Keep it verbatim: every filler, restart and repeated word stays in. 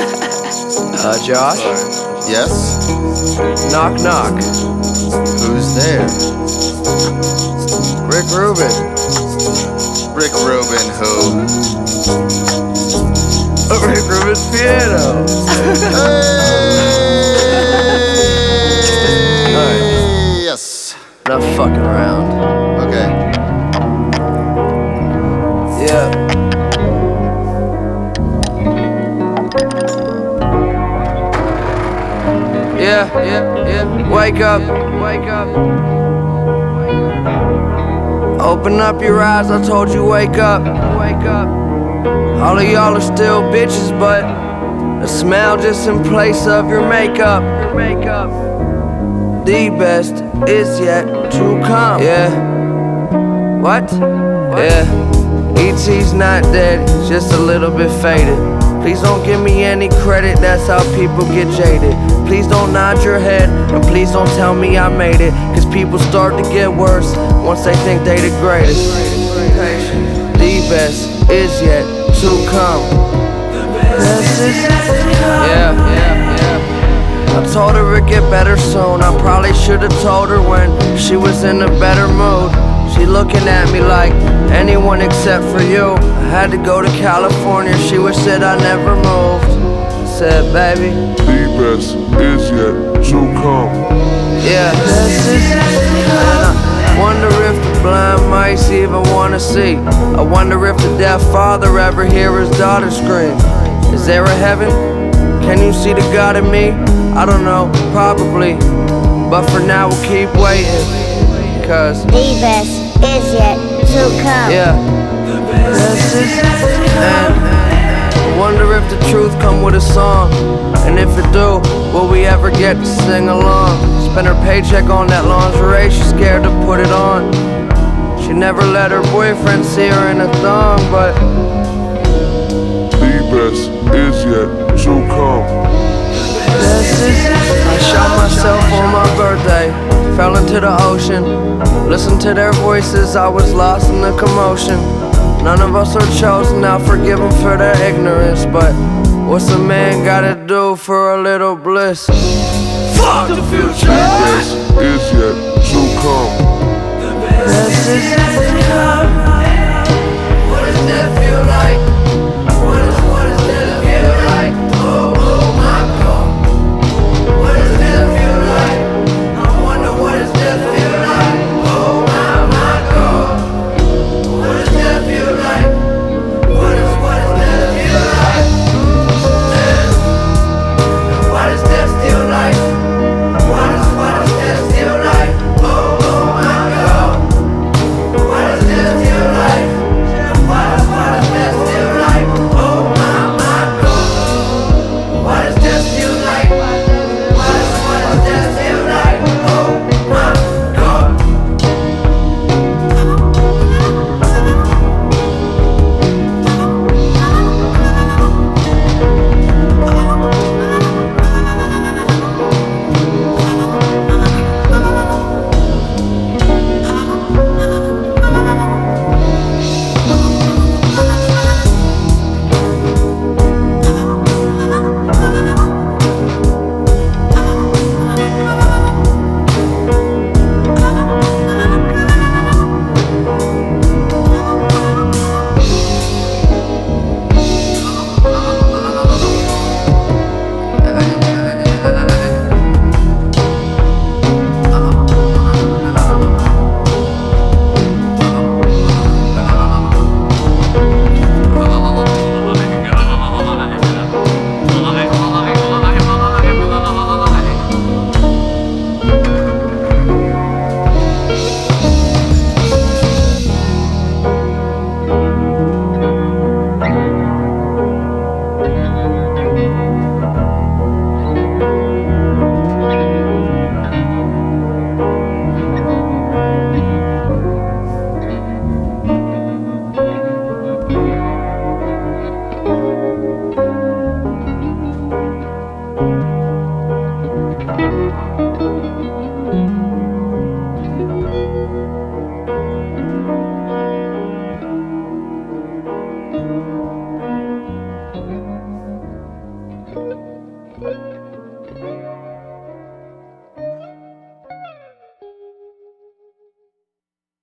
Uh, Josh? Yes? Knock, knock. Who's there? Rick Rubin. Rick Rubin, who? Rick Rubin's piano. Hey! Alright. Yes. Not fucking around. Okay. Yeah. Yeah, yeah, yeah. Wake up, wake up. Open up your eyes, I told you wake up, wake up. All of y'all are still bitches, but the smell just in place of your makeup, your makeup. The best is yet to come. Yeah. What? Yeah. E T's not dead, he's just a little bit faded. Please don't give me any credit, that's how people get jaded. Please don't nod your head, and please don't tell me I made it. Cause people start to get worse once they think they the greatest. The best is yet to come. Best is yet to come. Yeah, yeah, yeah. I told her it'd get better soon. I probably should've told her when she was in a better mood. She looking at me like anyone except for you. I had to go to California, she wish that I never moved. I said, baby, the best is yet to come. yeah, best is yet to come. And I wonder if the blind mice even wanna see. I wonder if the deaf father ever hear his daughter scream. Is there a heaven? Can you see the God in me? I don't know, probably. But for now we'll keep waiting. Cause the best is yet to come. yeah, best is yet to come. I wonder if the truth come with a song. And if it do, will we ever get to sing along? Spend her paycheck on that lingerie, she's scared to put it on. She never let her boyfriend see her in a thong, but the best is yet to come. best is yet to come. I shot myself on my birthday, fell into the ocean. Listened to their voices, I was lost in the commotion. None of us are chosen, now forgive them for their ignorance. But what's a man gotta do for a little bliss? Fuck the future! The best is yet to come. Best is yet to come. What does that feel like? What does, what does that feel like? Oh, oh my God. What does that feel like? I wonder what does that feel like? Oh my, my God. What does that feel like? What does, what does that feel like? And what does that feel like? What does, what does that feel like? Oh, oh my God. What does that feel like? What does, what does that feel like? come.